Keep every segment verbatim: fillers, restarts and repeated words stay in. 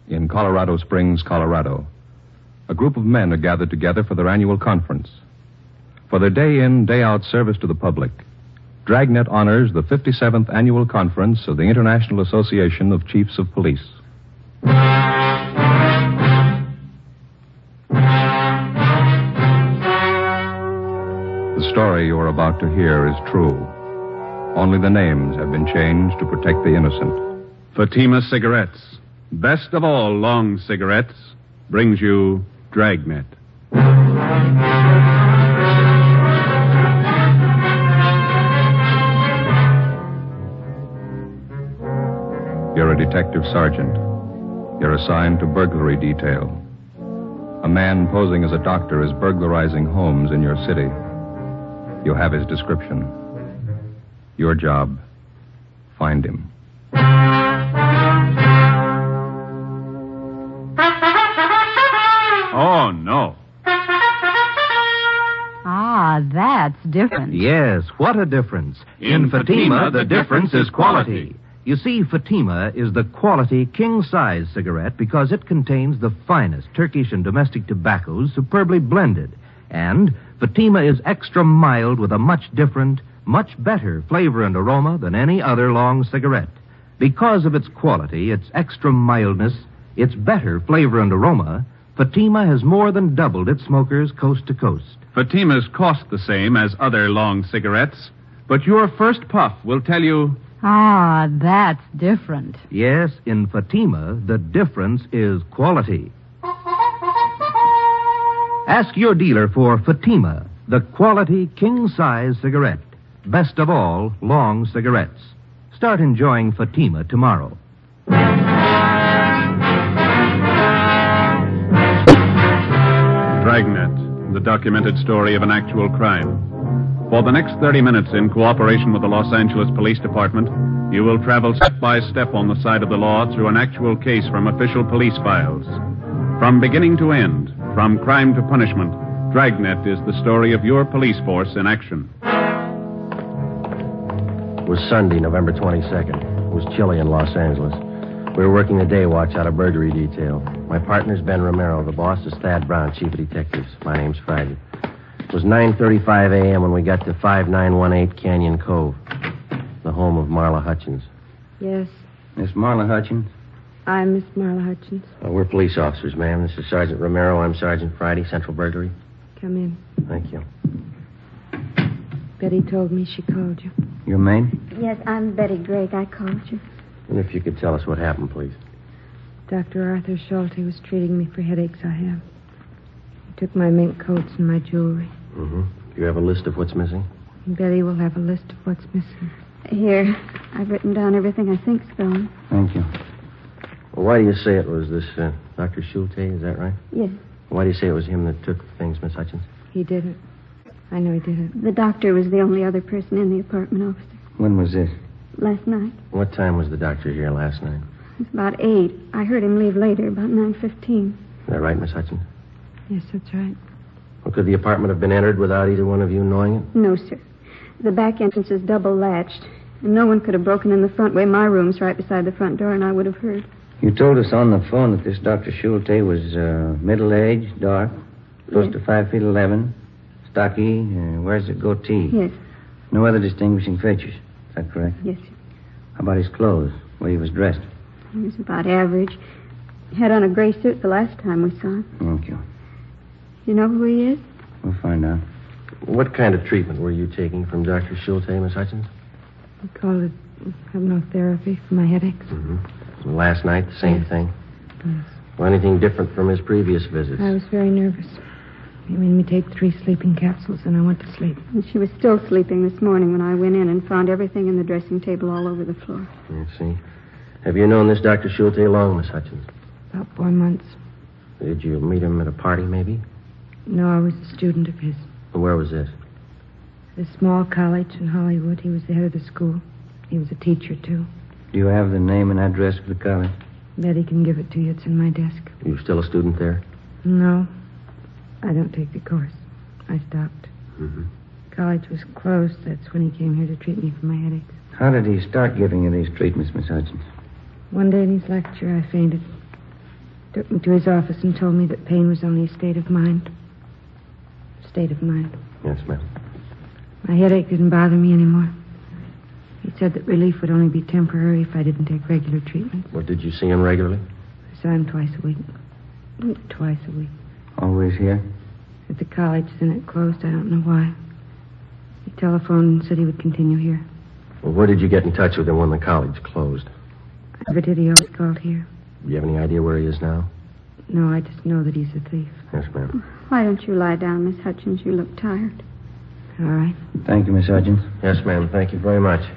in Colorado Springs, Colorado. A group of men are gathered together for their annual conference. For their day-in, day-out service to the public, Dragnet honors the fifty-seventh Annual Conference of the International Association of Chiefs of Police. The story you are about to hear is true. Only the names have been changed to protect the innocent. Fatima Cigarettes, best of all long cigarettes, brings you Dragnet. You're a detective sergeant. You're assigned to burglary detail. A man posing as a doctor is burglarizing homes in your city. You have his description. Your job, find him. Oh, no. Ah, that's different. Yes, what a difference. In Fatima, the difference is quality. You see, Fatima is the quality king-size cigarette because it contains the finest Turkish and domestic tobaccos superbly blended. And Fatima is extra mild with a much different, much better flavor and aroma than any other long cigarette. Because of its quality, its extra mildness, its better flavor and aroma, Fatima has more than doubled its smokers coast to coast. Fatimas cost the same as other long cigarettes, but your first puff will tell you... Ah, that's different. Yes, in Fatima, the difference is quality. Ask your dealer for Fatima, the quality king-size cigarette. Best of all, long cigarettes. Start enjoying Fatima tomorrow. Dragnet, the documented story of an actual crime. For the next thirty minutes, in cooperation with the Los Angeles Police Department, you will travel step by step on the side of the law through an actual case from official police files. From beginning to end, from crime to punishment, Dragnet is the story of your police force in action. It was Sunday, November twenty-second. It was chilly in Los Angeles. We were working the day watch out of burglary detail. My partner's Ben Romero. The boss is Thad Brown, chief of detectives. My name's Friday. It was nine thirty-five a.m. when we got to five nine one eight Canyon Cove, the home of Marla Hutchins. Yes, Miss Marla Hutchins? I'm Miss Marla Hutchins. Well, we're police officers, ma'am. This is Sergeant Romero. I'm Sergeant Friday, Central Burglary. Come in. Thank you. Betty told me she called you. Your name? Yes, I'm Betty Drake. I called you. And if you could tell us what happened, please. Doctor Arthur Schulte was treating me for headaches I have. He took my mink coats and my jewelry. Mm-hmm. Do you have a list of what's missing? And Betty will have a list of what's missing. Here, I've written down everything I think's gone. Thank you. Well, why do you say it was this uh, Doctor Schulte? Is that right? Yes. Why do you say it was him that took the things, Miss Hutchins? He didn't. I know he didn't. The doctor was the only other person in the apartment, officer. When was this? Last night. What time was the doctor here last night? It was about eight. I heard him leave later, about nine fifteen. Is that right, Miss Hutchins? Yes, that's right. Well, could the apartment have been entered without either one of you knowing it? No, sir. The back entrance is double latched, and no one could have broken in the front way. My room's right beside the front door, and I would have heard. You told us on the phone that this Doctor Schulte was uh, middle-aged, dark, close Yes. to five feet eleven, stocky, uh, wears a goatee. Yes. No other distinguishing features. Is that correct? Yes, sir. How about his clothes, the way he was dressed? He was about average. He had on a gray suit the last time we saw him. Thank you. You know who he is? We'll find out. What kind of treatment were you taking from Doctor Schulte, Miss Hutchins? He called it hypnotherapy for my headaches. Mm-hmm. Last night, the same Yes. thing? Yes. Well, anything different from his previous visits? I was very nervous. He made me take three sleeping capsules, and I went to sleep. And she was still sleeping this morning when I went in and found everything in the dressing table all over the floor. I see. Have you known this Doctor Schulte long, Miss Hutchins? About four months. Did you meet him at a party, maybe? No, I was a student of his. Where was this? At a small college in Hollywood. He was the head of the school. He was a teacher, too. Do you have the name and address of the college? Betty can give it to you. It's in my desk. You still a student there? No, I don't take the course. I stopped. Mm-hmm. College was closed. That's when he came here to treat me for my headaches. How did he start giving you these treatments, Miss Hutchins? One day in his lecture, I fainted. Took me to his office and told me that pain was only a state of mind. State of mind. Yes, ma'am. My headache didn't bother me anymore. He said that relief would only be temporary if I didn't take regular treatment. Well, did you see him regularly? I saw him twice a week. Twice a week. Always here? At the college, then it closed. I don't know why. He telephoned and said he would continue here. Well, where did you get in touch with him when the college closed? Never did. He always called here. Do you have any idea where he is now? No, I just know that he's a thief. Yes, ma'am. Why don't you lie down, Miss Hutchins? You look tired. All right. Thank you, Miss Hutchins. Yes, ma'am. Thank you very much.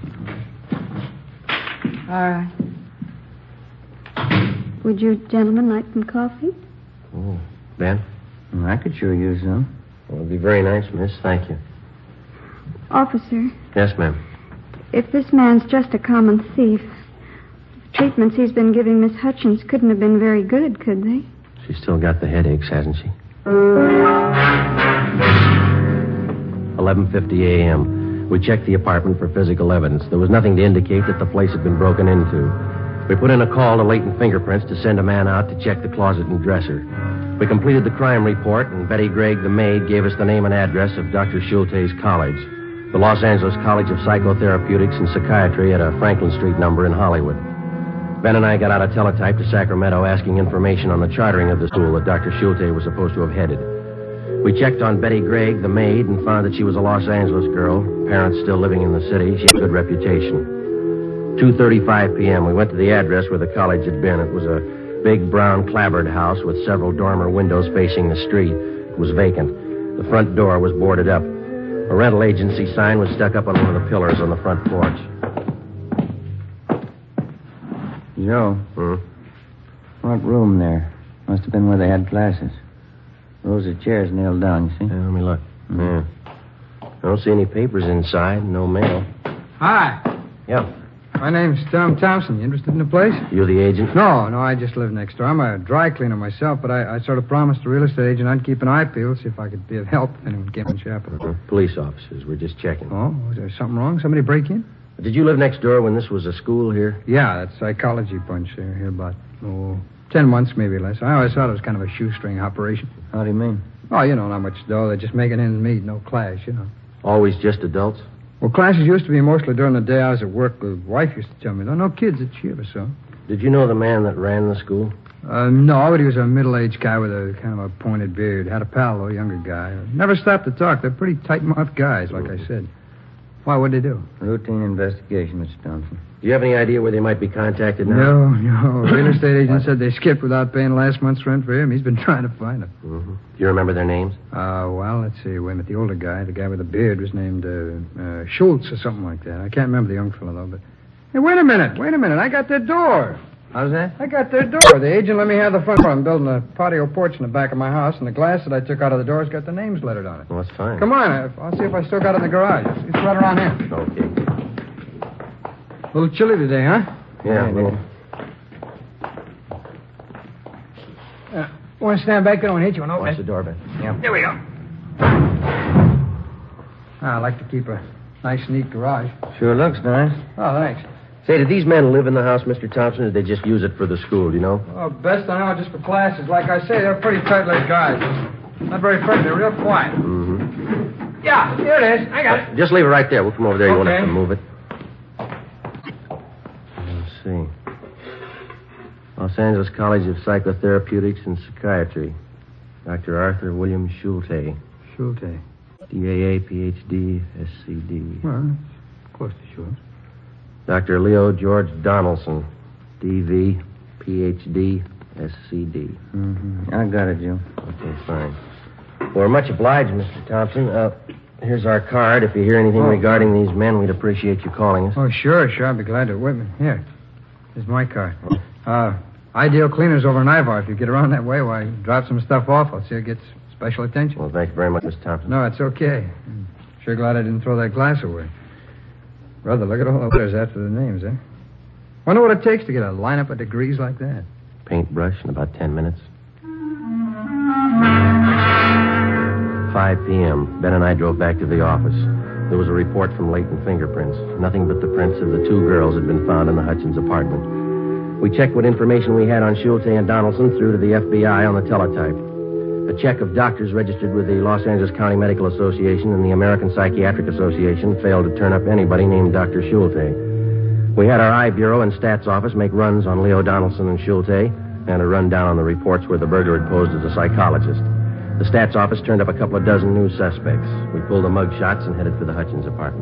All right. Would you gentlemen like some coffee? Oh, Ben? I could sure use some. Well, it'd be very nice, miss. Thank you. Officer, Yes, ma'am. if this man's just a common thief, the treatments he's been giving Miss Hutchins couldn't have been very good, could they? She's still got the headaches, hasn't she? eleven fifty a.m. We checked the apartment for physical evidence. There was nothing to indicate that the place had been broken into. We put in a call to Leighton Fingerprints to send a man out to check the closet and dresser. We completed the crime report, and Betty Gregg, the maid, gave us the name and address of Doctor Schulte's college, the Los Angeles College of Psychotherapeutics and Psychiatry at a Franklin Street number in Hollywood. Ben and I got out a teletype to Sacramento asking information on the chartering of the school that Doctor Schulte was supposed to have headed. We checked on Betty Gregg, the maid, and found that she was a Los Angeles girl, parents still living in the city. She had a good reputation. two thirty-five p.m., we went to the address where the college had been. It was a big brown clapboard house with several dormer windows facing the street. It was vacant. The front door was boarded up. A rental agency sign was stuck up on one of the pillars on the front porch. Joe, Hmm? what room there? Must have been where they had classes. Rows of chairs nailed down, you see? Yeah, let me look. Yeah. I don't see any papers inside, no mail. Hi. Yeah. My name's Tom Thompson. You interested in the place? You the agent? No, no, I just live next door. I'm a dry cleaner myself, but I, I sort of promised the real estate agent I'd keep an eye peeled, see if I could be of help if anyone came in shopping. Uh, police officers. We're just checking. Oh, was there something wrong? Somebody break in? Did you live next door when this was a school here? Yeah, that psychology bunch there, here about, oh, ten months, maybe less. I always thought it was kind of a shoestring operation. How do you mean? Oh, you know, not much dough. They're just making ends meet, no clash, you know. Always just adults? Well, classes used to be mostly during the day I was at work. The wife used to tell me, no, no kids that she ever saw. Did you know the man that ran the school? Uh, no, but he was a middle-aged guy with a kind of a pointed beard. Had a pal, though, a younger guy. Never stopped to talk. They're pretty tight-mouthed guys, like I said. Why, what'd they do? Routine investigation, Mister Thompson. Do you have any idea where they might be contacted now? No, no. The real estate agent said they skipped without paying last month's rent for him. He's been trying to find them. Mm-hmm. Do you remember their names? Uh, well, let's see. Wait a minute. The older guy, the guy with the beard, was named uh, uh, Schultz or something like that. I can't remember the young fellow, though, but... Hey, wait a minute. Wait a minute. I got their door. How's that? I got their door. The agent let me have the front door. I'm building a patio porch in the back of my house, and the glass that I took out of the door's got the names lettered on it. Well, that's fine. Come on. I'll see if I still got it in the garage. It's, it's right around here. Okay. A little chilly today, huh? Yeah, a little. Uh, want to stand back there and hit you one open? Watch the door, Ben. Yeah. There we go. I like to keep a nice, neat garage. Sure looks nice. Oh, thanks. Say, did these men live in the house, Mister Thompson, or did they just use it for the school, do you know? Oh, best I know, just for classes. Like I say, they're pretty tight-lipped guys. Not very friendly. They're real quiet. Mm-hmm. Yeah, here it is. I got it. Just leave it right there. We'll come over there. You won't Okay. have to move it. Let's see. Los Angeles College of Psychotherapeutics and Psychiatry. Doctor Arthur William Schulte. Schulte. D A A, P H D, S C D. Well, close to Schultz. Doctor Leo George Donaldson. D V, P H D, S C D. Mm-hmm. I got it, Joe. Okay, fine. Well, we're much obliged, Mister Thompson. Uh, here's our card. If you hear anything Oh. regarding these men, we'd appreciate you calling us. Oh, sure, sure. I'll be glad to. Wait a minute. Here. Here's my card. Uh, Ideal Cleaners over in Ivar. If you get around that way, why, drop some stuff off. I'll see it gets special attention. Well, thank you very much, Mister Thompson. No, it's okay. I'm sure glad I didn't throw that glass away. Brother, look at all the letters after the names, eh? Wonder what it takes to get a lineup of degrees like that. Paintbrush in about ten minutes. five p.m. Ben and I drove back to the office. There was a report from Leighton Fingerprints. Nothing but the prints of the two girls had been found in the Hutchins apartment. We checked what information we had on Schulte and Donaldson through to the F B I on the teletype. A check of doctors registered with the Los Angeles County Medical Association and the American Psychiatric Association failed to turn up anybody named Doctor Schulte. We had our I Bureau and Stats Office make runs on Leo Donaldson and Schulte and a rundown on the reports where the burglar had posed as a psychologist. The Stats Office turned up a couple of dozen new suspects. We pulled the mug shots and headed for the Hutchins apartment.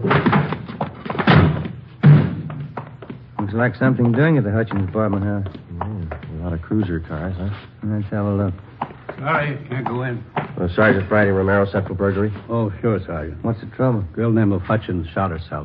Looks like something doing at the Hutchins apartment, huh? Yeah, a lot of cruiser cars, huh? Let's have a look. Sorry, can't go in. Uh, Sergeant Friday Romero, Central Burglary. Oh, sure, Sergeant. What's the trouble? Girl named of Hutchins shot herself.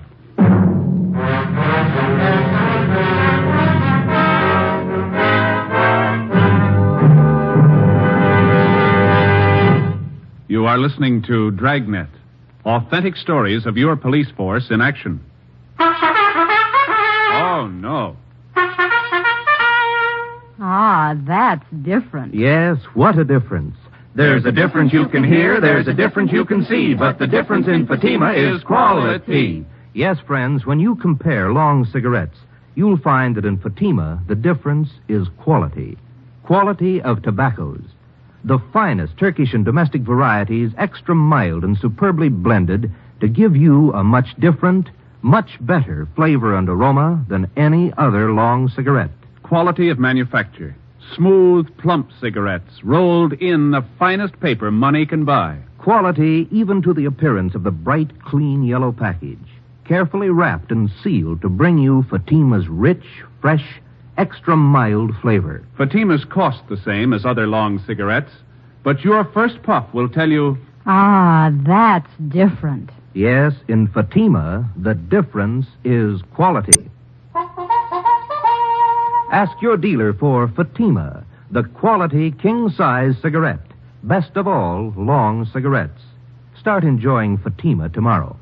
You are listening to Dragnet, authentic stories of your police force in action. Oh, no. Ah, that's different. Yes, what a difference. There's a difference you can hear, there's a difference you can see, but the difference in Fatima is quality. Yes, friends, when you compare long cigarettes, you'll find that in Fatima, the difference is quality. Quality of tobaccos. The finest Turkish and domestic varieties, extra mild and superbly blended to give you a much different, much better flavor and aroma than any other long cigarette. Quality of manufacture. Smooth, plump cigarettes rolled in the finest paper money can buy. Quality even to the appearance of the bright, clean yellow package. Carefully wrapped and sealed to bring you Fatima's rich, fresh, extra mild flavor. Fatima's cost the same as other long cigarettes, but your first puff will tell you... Ah, that's different. Yes, in Fatima, the difference is quality. Ask your dealer for Fatima, the quality king-size cigarette. Best of all, long cigarettes. Start enjoying Fatima tomorrow.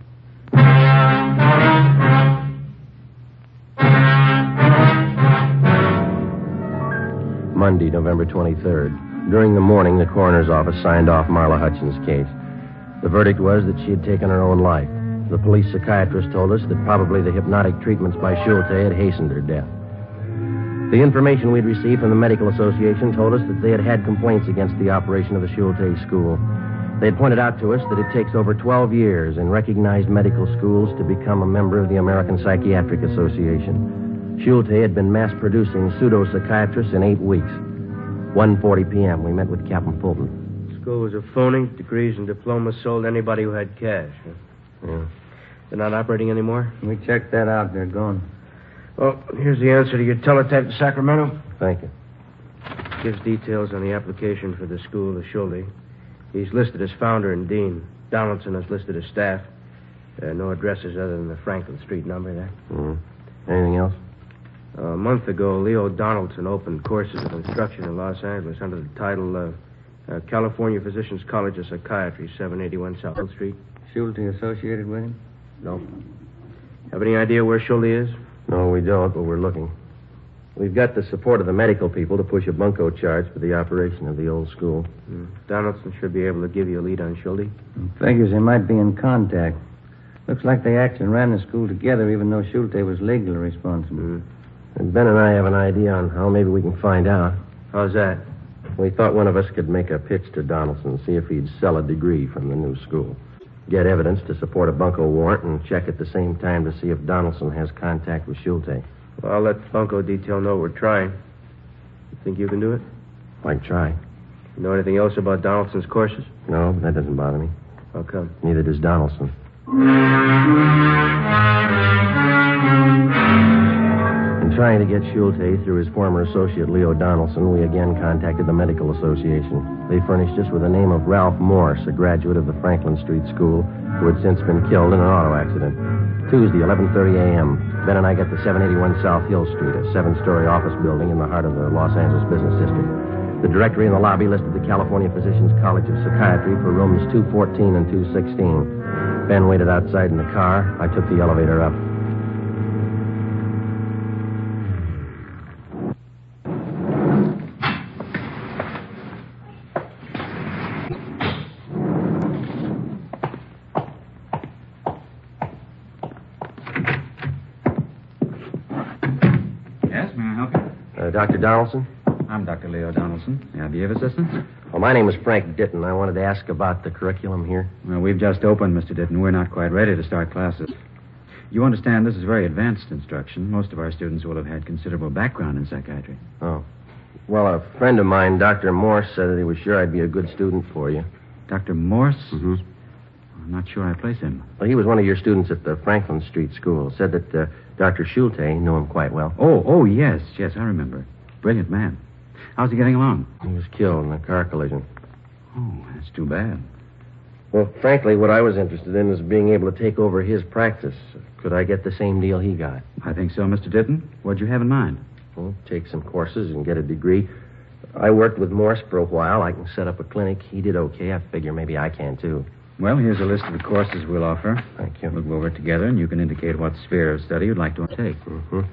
Monday, November twenty-third. During the morning, the coroner's office signed off Marla Hutchins' case. The verdict was that she had taken her own life. The police psychiatrist told us that probably the hypnotic treatments by Schulte had hastened her death. The information we'd received from the Medical Association told us that they had had complaints against the operation of the Schulte School. They had pointed out to us that it takes over twelve years in recognized medical schools to become a member of the American Psychiatric Association. Schulte had been mass-producing pseudo-psychiatrists in eight weeks. one forty p.m., we met with Captain Fulton. School was a phony. Degrees and diplomas sold anybody who had cash. Huh? Yeah. They're not operating anymore? We checked that out. They're gone. Well, here's the answer to your teletype to Sacramento. Thank you. Gives details on the application for the school to Schulte. He's listed as founder and dean. Donaldson is listed as staff. Uh, no addresses other than the Franklin Street number there. Mm-hmm. Anything else? Uh, a month ago, Leo Donaldson opened courses of instruction in Los Angeles under the title uh, uh, California Physicians College of Psychiatry, seven eighty-one South Hill Street. Schulte associated with him? No. Have any idea where Schulte is? No, we don't, but we're looking. We've got the support of the medical people to push a bunco charge for the operation of the old school. Mm. Donaldson should be able to give you a lead on Schulte. Figures they might be in contact. Looks like they actually ran the school together, even though Schulte was legally responsible. Mm. And Ben and I have an idea on how maybe we can find out. How's that? We thought one of us could make a pitch to Donaldson, see if he'd sell a degree from the new school. Get evidence to support a bunco warrant and check at the same time to see if Donaldson has contact with Schulte. Well, I'll let bunco detail know we're trying. You think you can do it? I can try. You know anything else about Donaldson's courses? No, but that doesn't bother me. How come? Neither does Donaldson. In trying to get Schulte through his former associate Leo Donaldson, we again contacted the Medical Association. They furnished us with the name of Ralph Morse, a graduate of the Franklin Street School, who had since been killed in an auto accident. Tuesday, eleven thirty a.m., Ben and I got to seven eighty-one South Hill Street, a seven-story office building in the heart of the Los Angeles business district. The directory in the lobby listed the California Physicians College of Psychiatry for rooms two fourteen and two sixteen. Ben waited outside in the car. I took the elevator up. Yes, may I help you? Doctor Donaldson? I'm Doctor Leo Donaldson. May I be of assistance? Well, my name is Frank Ditton. I wanted to ask about the curriculum here. Well, we've just opened, Mister Ditton. We're not quite ready to start classes. You understand this is very advanced instruction. Most of our students will have had considerable background in psychiatry. Oh. Well, a friend of mine, Doctor Morse, said that he was sure I'd be a good student for you. Doctor Morse? Mm-hmm. I'm not sure I place him. Well, he was one of your students at the Franklin Street School. Said that uh, Doctor Schulte knew him quite well. Oh, oh, yes, yes, I remember. Brilliant man. How's he getting along? He was killed in a car collision. Oh, that's too bad. Well, frankly, what I was interested in is being able to take over his practice. Could I get the same deal he got? I think so, Mister Ditton. What'd you have in mind? Well, take some courses and get a degree. I worked with Morse for a while. I can set up a clinic. He did okay. I figure maybe I can, too. Well, here's a list of the courses we'll offer. Thank you. We'll go over it together, and you can indicate what sphere of study you'd like to take. Mm-hmm.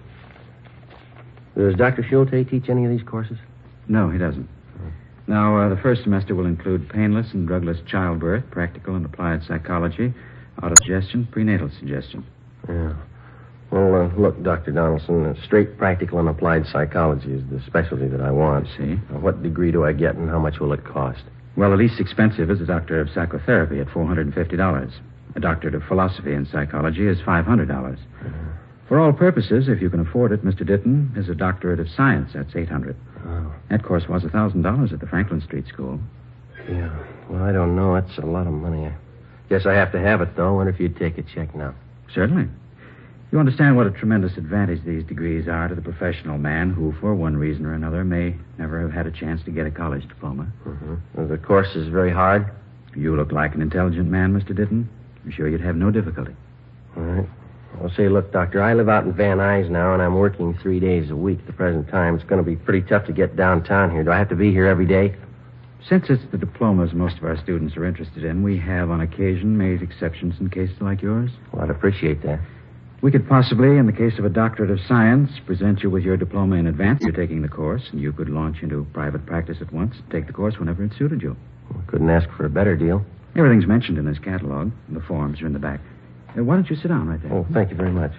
Does Doctor Schulte teach any of these courses? No, he doesn't. Oh. Now, uh, the first semester will include painless and drugless childbirth, practical and applied psychology, autosuggestion, prenatal suggestion. Yeah. Well, uh, look, Doctor Donaldson, uh, straight practical and applied psychology is the specialty that I want. I see. Uh, what degree do I get, and how much will it cost? Well, the least expensive is a doctor of psychotherapy at four hundred fifty dollars. A doctorate of philosophy and psychology is five hundred dollars. Mm-hmm. For all purposes, if you can afford it, Mister Ditton, is a doctorate of science. That's eight hundred dollars. Oh. That course was one thousand dollars at the Franklin Street School. Yeah. Well, I don't know. That's a lot of money. I guess I have to have it, though. I wonder if you'd take a check now. Certainly. You understand what a tremendous advantage these degrees are to the professional man who, for one reason or another, may never have had a chance to get a college diploma. Mm-hmm. Well, the course is very hard? You look like an intelligent man, Mister Ditton. I'm sure you'd have no difficulty. All right. Well, say, look, Doctor, I live out in Van Nuys now, and I'm working three days a week at the present time. It's going to be pretty tough to get downtown here. Do I have to be here every day? Since it's the diplomas most of our students are interested in, we have, on occasion, made exceptions in cases like yours. Well, I'd appreciate that. We could possibly, in the case of a doctorate of science, present you with your diploma in advance. You're taking the course, and you could launch into private practice at once and take the course whenever it suited you. Well, couldn't ask for a better deal. Everything's mentioned in this catalog. The forms are in the back. Uh, why don't you sit down right there? Oh, thank you very much.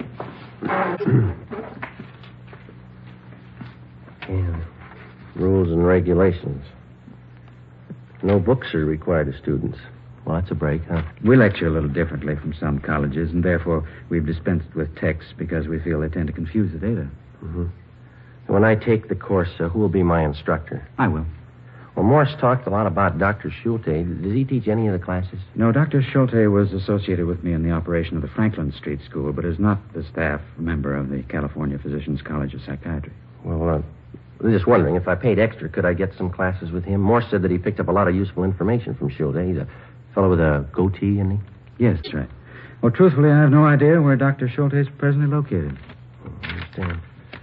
And rules and regulations. No books are required of students. Well, that's a break, huh? We lecture a little differently from some colleges, and therefore we've dispensed with texts because we feel they tend to confuse the data. Mm-hmm. When I take the course, uh, who will be my instructor? I will. Well, Morse talked a lot about Doctor Schulte. Does he teach any of the classes? No, Doctor Schulte was associated with me in the operation of the Franklin Street School, but is not the staff member of the California Physicians College of Psychiatry. Well, uh, I was just wondering, if I paid extra, could I get some classes with him? Morse said that he picked up a lot of useful information from Schulte. He's a fellow with a goatee, isn't he? Yes, that's right. Well, truthfully, I have no idea where Doctor Schulte is presently located. I understand.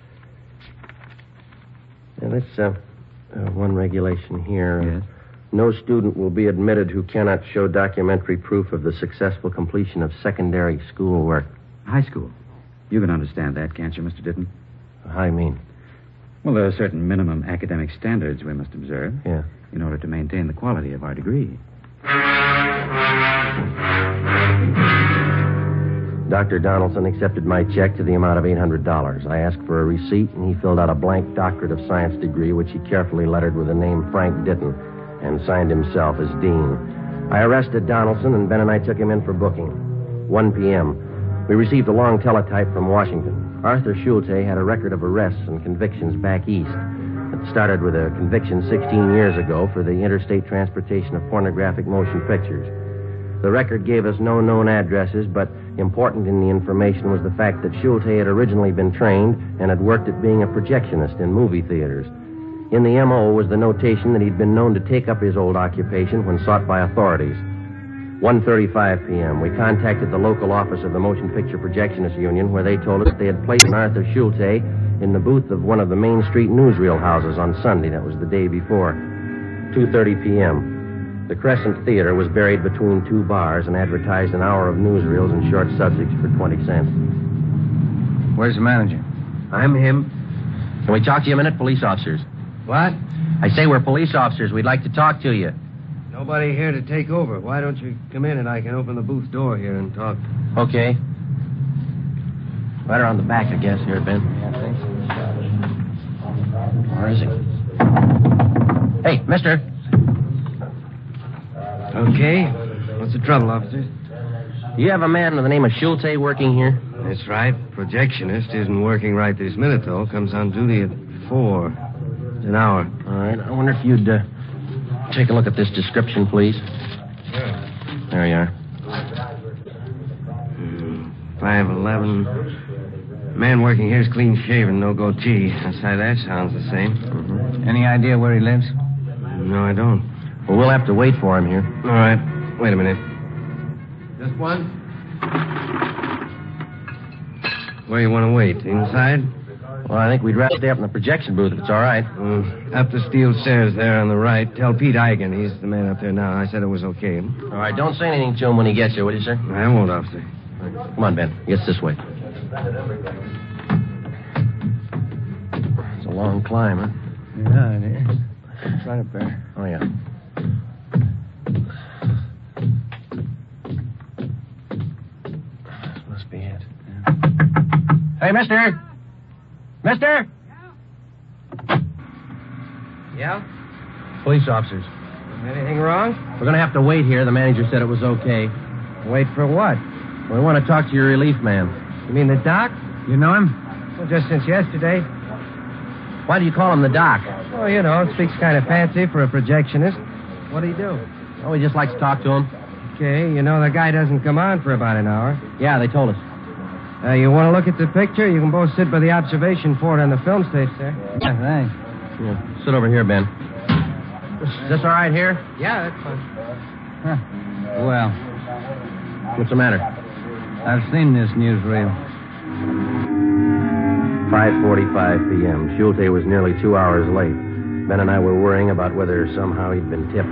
Now, let's, uh, uh, one regulation here. Yes? No student will be admitted who cannot show documentary proof of the successful completion of secondary school work. High school. You can understand that, can't you, Mister Ditton? How do you mean? Well, there are certain minimum academic standards we must observe. Yeah. In order to maintain the quality of our degree. Doctor Donaldson accepted my check to the amount of eight hundred dollars. I asked for a receipt, and he filled out a blank doctorate of science degree, which he carefully lettered with the name Frank Ditton, and signed himself as dean. I arrested Donaldson, and Ben and I took him in for booking. one p.m. We received a long teletype from Washington. Arthur Schulte had a record of arrests and convictions back east. It started with a conviction sixteen years ago for the interstate transportation of pornographic motion pictures. The record gave us no known addresses, but important in the information was the fact that Schulte had originally been trained and had worked at being a projectionist in movie theaters. In the M O was the notation that he'd been known to take up his old occupation when sought by authorities. one thirty-five p.m., we contacted the local office of the Motion Picture Projectionists Union, where they told us they had placed Arthur Schulte in the booth of one of the Main Street newsreel houses on Sunday. That was the day before. two thirty p.m. The Crescent Theater was buried between two bars and advertised an hour of newsreels and short subjects for twenty cents. Where's the manager? I'm him. Can we talk to you a minute, police officers? What? I say we're police officers. We'd like to talk to you. Nobody here to take over. Why don't you come in and I can open the booth door here and talk? Okay. Better on the back, I guess, here, Ben. Yeah, thanks. Where is he? Hey, mister. Okay. What's the trouble, officer? You have a man with the name of Schulte working here? That's right. Projectionist isn't working right this minute, though. Comes on duty at four. It's an hour. All right. I wonder if you'd uh, take a look at this description, please. Sure. There you are. five eleven. Man working here's clean shaven, no goatee. Outside that sounds the same. Mm-hmm. Any idea where he lives? No, I don't. Well, we'll have to wait for him here. All right. Wait a minute. Just one? Where you want to wait? Inside? Well, I think we'd rather stay up in the projection booth if it's all right. Mm, up the steel stairs there on the right. Tell Pete Eigen. He's the man up there now. I said it was okay. All right. Don't say anything to him when he gets here, will you, sir? I won't, officer. Come on, Ben. It's this way. It's a long climb, huh? Yeah, it is. It's right up there. Oh, yeah. This must be it. Yeah. Hey, mister! Mister! Yeah? Police officers. Anything wrong? We're going to have to wait here. The manager said it was okay. Wait for what? We want to talk to your relief man. You mean the doc? You know him? Well, just since yesterday. Why do you call him the doc? Oh, you know, speaks kind of fancy for a projectionist. What do you do? Oh, we just like to talk to him. Okay, you know the guy doesn't come on for about an hour. Yeah, they told us. Uh, you want to look at the picture? You can both sit by the observation port on the film stage there. Yeah, thanks. Yeah, sit over here, Ben. Is this all right here? Yeah, that's fine. Huh. Well, what's the matter? I've seen this newsreel. five forty-five p.m. Schulte was nearly two hours late. Ben and I were worrying about whether somehow he'd been tipped.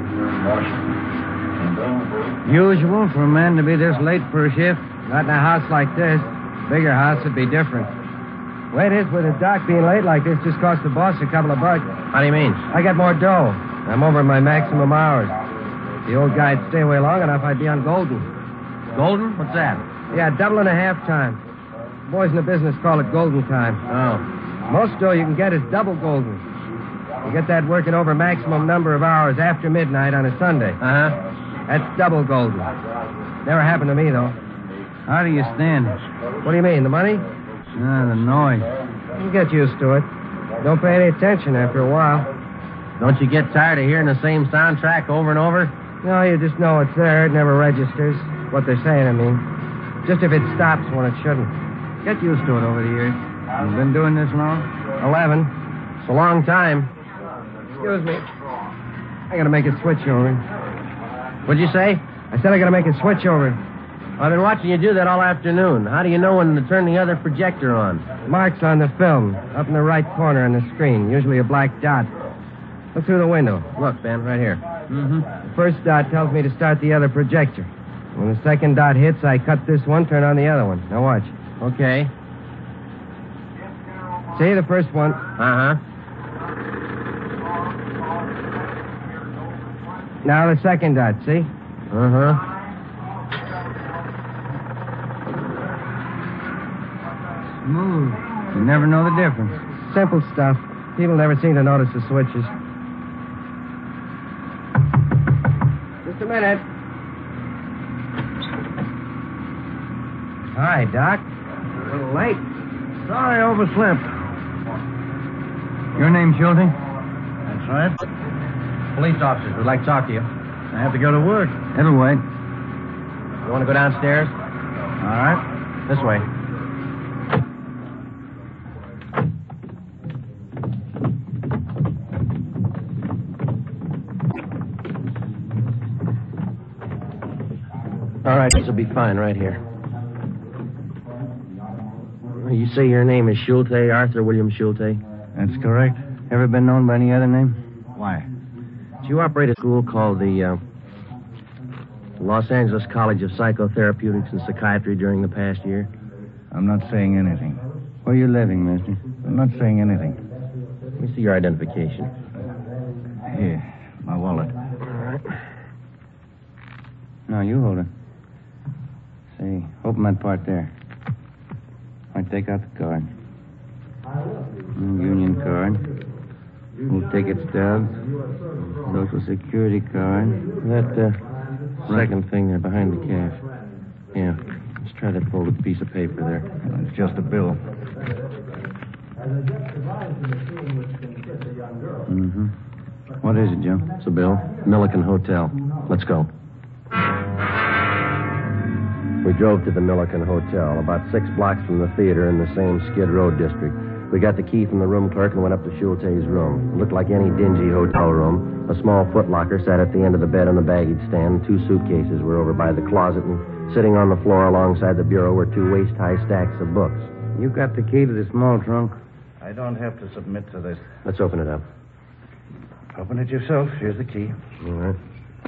Usual for a man to be this late for a shift. Not in a house like this. Bigger house would be different. Way it is with a doc being late like this just cost the boss a couple of bucks. How do you mean? I got more dough. I'm over my maximum hours. If the old guy'd stay away long enough, I'd be on Golden. Golden? What's that? Yeah, double and a half time. Boys in the business call it Golden time. Oh. Most dough you can get is double Golden. You get that working over maximum number of hours after midnight on a Sunday. Uh-huh. That's double Golden. Never happened to me, though. How do you stand? What do you mean, the money? Ah, the noise. You get used to it. Don't pay any attention after a while. Don't you get tired of hearing the same soundtrack over and over? No, you just know it's there. It never registers. What they're saying, I mean. Just if it stops when it shouldn't. Get used to it over the years. You've been doing this long? Eleven. It's a long time. Excuse me. I gotta make a switch over. What'd you say? I said I gotta make a switch over. I've been watching you do that all afternoon. How do you know when to turn the other projector on? Marks on the film, up in the right corner on the screen, usually a black dot. Look through the window. Look, Ben, right here. Mm-hmm. The first dot tells me to start the other projector. When the second dot hits, I cut this one, turn on the other one. Now watch. Okay. See the first one? Uh-huh. Now the second dot, see? Uh-huh. Smooth. You never know the difference. Simple stuff. People never seem to notice the switches. Just a minute. Hi, Doc. A little late. Sorry, I overslept. Your name, Schulte? That's right. Police officers would like to talk to you. I have to go to work. It'll wait. You want to go downstairs? All right. This way. All right, this will be fine right here. You say your name is Schulte, Arthur William Schulte? That's correct. Ever been known by any other name? Why? Did you operate a school called the uh, Los Angeles College of Psychotherapeutics and Psychiatry during the past year? I'm not saying anything. Where are you living, mister? I'm not saying anything. Let me see your identification. Here, my wallet. All right. No, you hold it. Say, open that part there. All right, take out the card. Mm, Union card. Full ticket stubs. Social security card. That uh, second thing there behind the cash. Yeah. Let's try that folded piece of paper there. It's just a bill. Mm-hmm. What is it, Joe? It's a bill. Milliken Hotel. Let's go. We drove to the Milliken Hotel, about six blocks from the theater in the same Skid Row district. We got the key from the room clerk and went up to Schulte's room. It looked like any dingy hotel room. A small footlocker sat at the end of the bed on the baggage stand. Two suitcases were over by the closet, and sitting on the floor alongside the bureau were two waist-high stacks of books. You got the key to the small trunk? I don't have to submit to this. Let's open it up. Open it yourself. Here's the key. All right.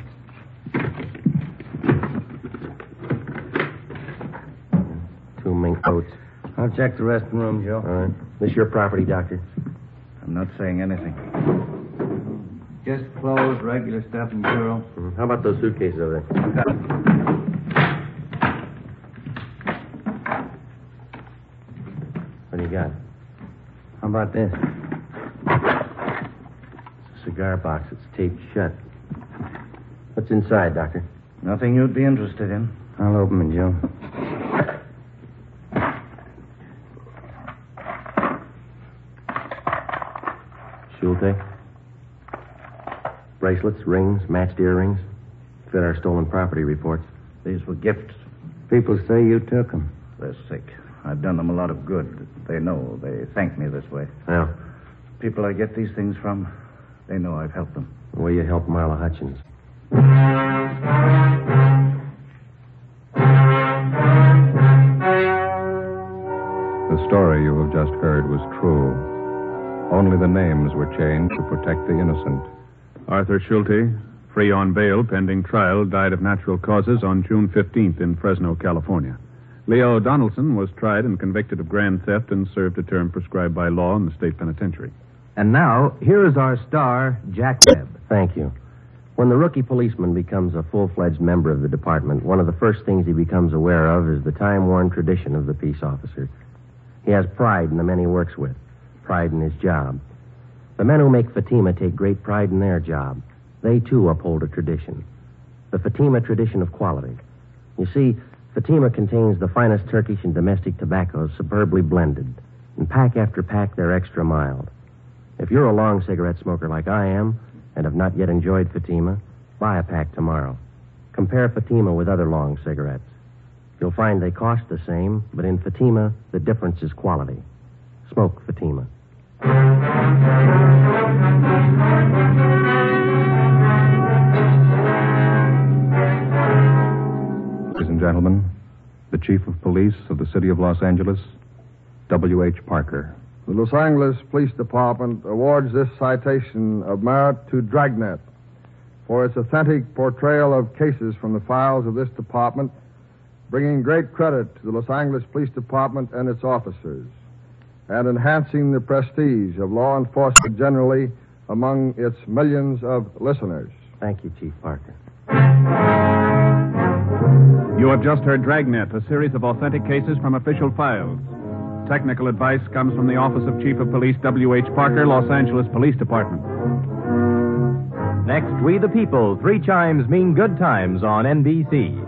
Two mink coats. I'll check the rest of the room, Joe. All right. This your property, Doctor? I'm not saying anything. Just clothes, regular stuff in bureau. Mm-hmm. How about those suitcases over there? Got it. What do you got? How about this? It's a cigar box. It's taped shut. What's inside, Doctor? Nothing you'd be interested in. I'll open it, Joe. Schulte? Bracelets, rings, matched earrings. Fit our stolen property reports. These were gifts. People say you took them. They're sick. I've done them a lot of good. They know. They thank me this way. Yeah. People I get these things from, they know I've helped them. The way you helped Marla Hutchins. The story you have just heard was true. Only the names were changed to protect the innocent. Arthur Schulte, free on bail pending trial, died of natural causes on June fifteenth in Fresno, California. Leo Donaldson was tried and convicted of grand theft and served a term prescribed by law in the state penitentiary. And now, here is our star, Jack Webb. Thank you. When the rookie policeman becomes a full-fledged member of the department, one of the first things he becomes aware of is the time-worn tradition of the peace officer. He has pride in the men he works with, pride in his job. The men who make Fatima take great pride in their job. They, too, uphold a tradition. The Fatima tradition of quality. You see, Fatima contains the finest Turkish and domestic tobaccos superbly blended. And pack after pack, they're extra mild. If you're a long cigarette smoker like I am, and have not yet enjoyed Fatima, buy a pack tomorrow. Compare Fatima with other long cigarettes. You'll find they cost the same, but in Fatima, the difference is quality. Smoke Fatima. Ladies and gentlemen, the Chief of Police of the City of Los Angeles, W H Parker. The Los Angeles Police Department awards this citation of merit to Dragnet for its authentic portrayal of cases from the files of this department, bringing great credit to the Los Angeles Police Department and its officers, and enhancing the prestige of law enforcement generally among its millions of listeners. Thank you, Chief Parker. You have just heard Dragnet, a series of authentic cases from official files. Technical advice comes from the Office of Chief of Police W H Parker, Los Angeles Police Department. Next, We the People. Three chimes mean good times on N B C.